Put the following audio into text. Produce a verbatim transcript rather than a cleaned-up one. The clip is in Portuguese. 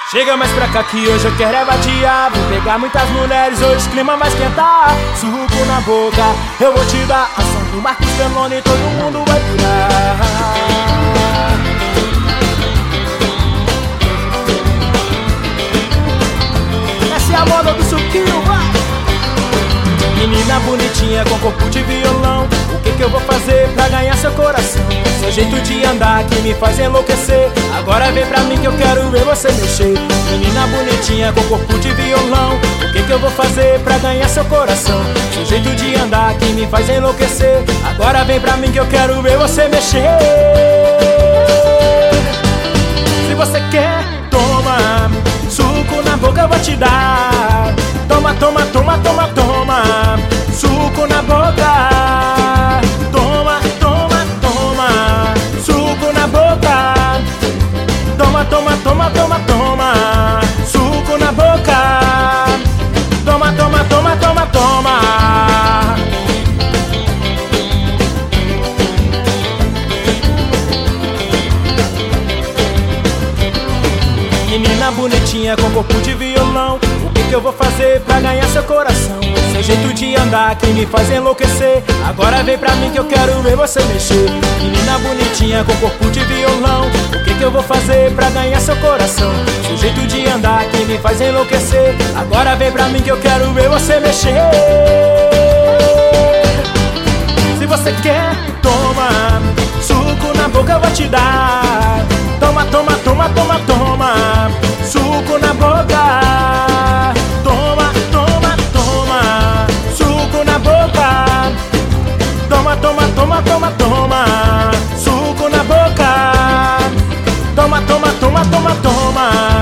Chega mais pra cá que hoje eu quero é vadiar. Vou pegar muitas mulheres, hoje o clima vai esquentar. Suco na boca, eu vou te dar. Ação do Marcos Belloni, todo mundo vai pirar. Essa é a moda do suquinho, vai! Menina bonitinha com corpo de violão, o que que eu vou fazer pra ganhar seu coração? Seu jeito de andar que me faz enlouquecer. Agora vem pra mim que eu quero ver você mexer. Menina bonitinha com corpo de violão, o que que eu vou fazer pra ganhar seu coração? Seu jeito de andar que me faz enlouquecer. Agora vem pra mim que eu quero ver você mexer. Se você quer, toma, suco na boca eu vou te dar. Toma, toma, toma, toma, toma, suco na boca. Toma, toma, toma, suco na boca. Toma, toma, toma, toma, toma, suco na boca. Toma, toma, toma, toma, toma. Menina bonitinha com corpo de violão, o que que eu vou fazer pra ganhar seu coração? Seu jeito de andar que me faz enlouquecer. Agora vem pra mim que eu quero ver você mexer. Menina bonitinha com corpo de violão, o que que eu vou fazer pra ganhar seu coração? Seu jeito de andar que me faz enlouquecer. Agora vem pra mim que eu quero ver você mexer. Se você quer, toma, suco na boca eu vou te dar. Toma, toma, toma, toma, toma, suco na boca. Toma, toma, toma, suco na boca. Toma, toma, toma, toma, toma, suco na boca. Toma, toma, toma, toma, toma.